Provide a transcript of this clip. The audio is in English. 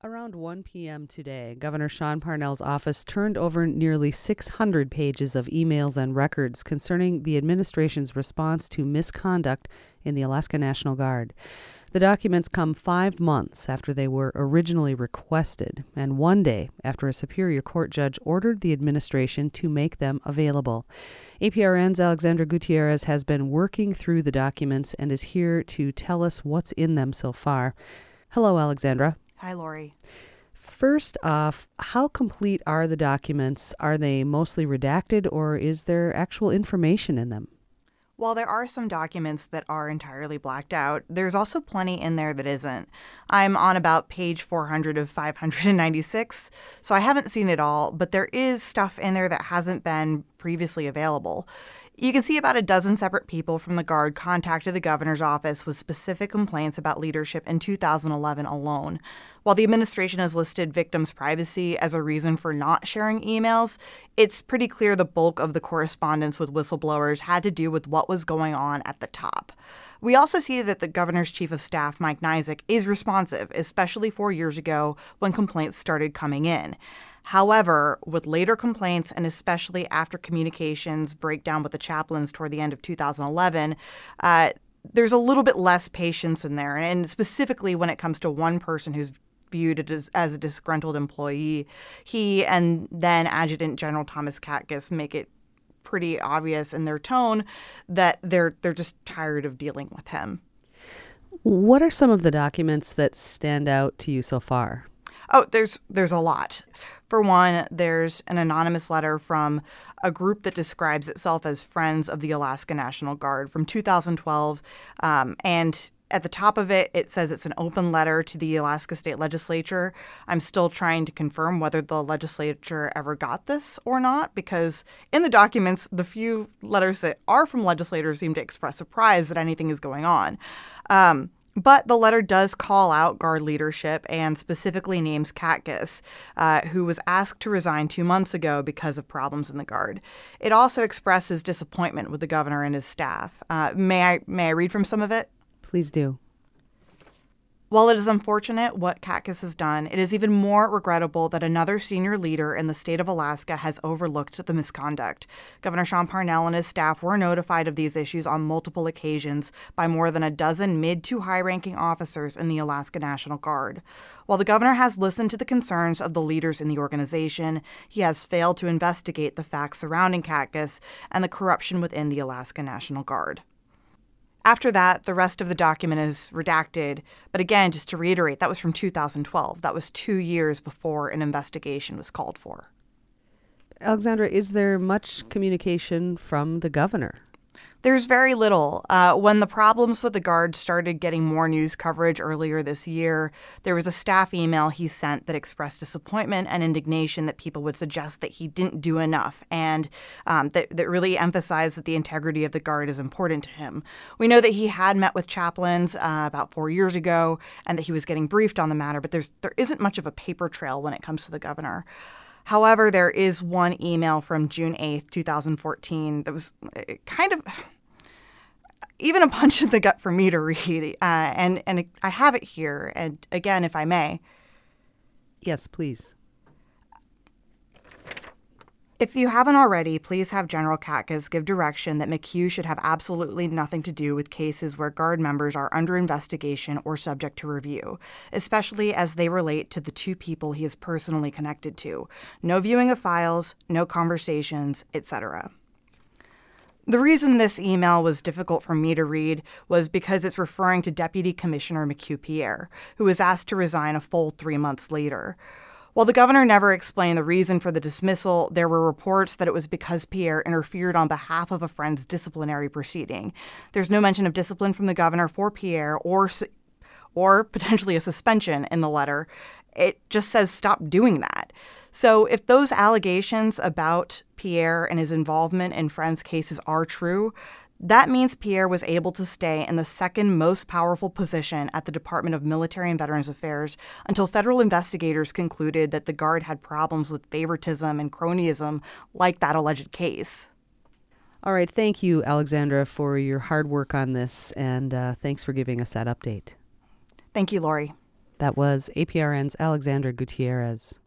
Around 1 p.m. today, Governor Sean Parnell's office turned over nearly 600 pages of emails and records concerning the administration's response to misconduct in the Alaska National Guard. The documents come 5 months after they were originally requested, and 1 day after a Superior Court judge ordered the administration to make them available. APRN's Alexandra Gutierrez has been working through the documents and is here to tell us what's in them so far. Hello, Alexandra. Hi, Lori. First off, how complete are the documents? Are they mostly redacted, or is there actual information in them? While there are some documents that are entirely blacked out, there's also plenty in there that isn't. I'm on about page 400 of 596, so I haven't seen it all, but there is stuff in there that hasn't been previously available. You can see about a dozen separate people from the Guard contacted the governor's office with specific complaints about leadership in 2011 alone. While the administration has listed victims' privacy as a reason for not sharing emails, it's pretty clear the bulk of the correspondence with whistleblowers had to do with what was going on at the top. We also see that the governor's chief of staff, Mike Nizick, is responsive, especially 4 years ago when complaints started coming in. However, with later complaints, and especially after communications breakdown with the chaplains toward the end of 2011, there's a little bit less patience in there. And specifically when it comes to one person who's viewed as a disgruntled employee, he and then Adjutant General Thomas Katkus make it pretty obvious in their tone that they're just tired of dealing with him. What are some of the documents that stand out to you so far? Oh, there's a lot. For one, there's an anonymous letter from a group that describes itself as Friends of the Alaska National Guard from 2012. And at the top of it, it says it's an open letter to the Alaska State Legislature. I'm still trying to confirm whether the legislature ever got this or not, because in the documents, the few letters that are from legislators seem to express surprise that anything is going on. But the letter does call out Guard leadership and specifically names Katkus, who was asked to resign 2 months ago because of problems in the Guard. It also expresses disappointment with the governor and his staff. May I read from some of it? Please do. While it is unfortunate what Katkus has done, it is even more regrettable that another senior leader in the state of Alaska has overlooked the misconduct. Governor Sean Parnell and his staff were notified of these issues on multiple occasions by more than a dozen mid to high-ranking officers in the Alaska National Guard. While the governor has listened to the concerns of the leaders in the organization, he has failed to investigate the facts surrounding Katkus and the corruption within the Alaska National Guard. After that, the rest of the document is redacted. But again, just to reiterate, that was from 2012. That was 2 years before an investigation was called for. Alexandra, is there much communication from the governor? There's very little. When the problems with the Guard started getting more news coverage earlier this year, there was a staff email he sent that expressed disappointment and indignation that people would suggest that he didn't do enough, and that really emphasized that the integrity of the Guard is important to him. We know that he had met with chaplains about 4 years ago and that he was getting briefed on the matter, but there isn't much of a paper trail when it comes to the governor. However, there is one email from June 8th, 2014 that was kind of even a punch in the gut for me to read. And I have it here. And again, if I may. Yes, please. If you haven't already, please have General Katkus give direction that McHugh should have absolutely nothing to do with cases where Guard members are under investigation or subject to review, especially as they relate to the two people he is personally connected to. No viewing of files, no conversations, etc. The reason this email was difficult for me to read was because it's referring to Deputy Commissioner McHugh Pierre, who was asked to resign a full 3 months later. While the governor never explained the reason for the dismissal, there were reports that it was because Pierre interfered on behalf of a friend's disciplinary proceeding. There's no mention of discipline from the governor for Pierre or potentially a suspension in the letter. It just says stop doing that. So if those allegations about Pierre and his involvement in friends' cases are true, that means Pierre was able to stay in the second most powerful position at the Department of Military and Veterans Affairs until federal investigators concluded that the Guard had problems with favoritism and cronyism like that alleged case. All right. Thank you, Alexandra, for your hard work on this, and thanks for giving us that update. Thank you, Lori. That was APRN's Alexandra Gutierrez.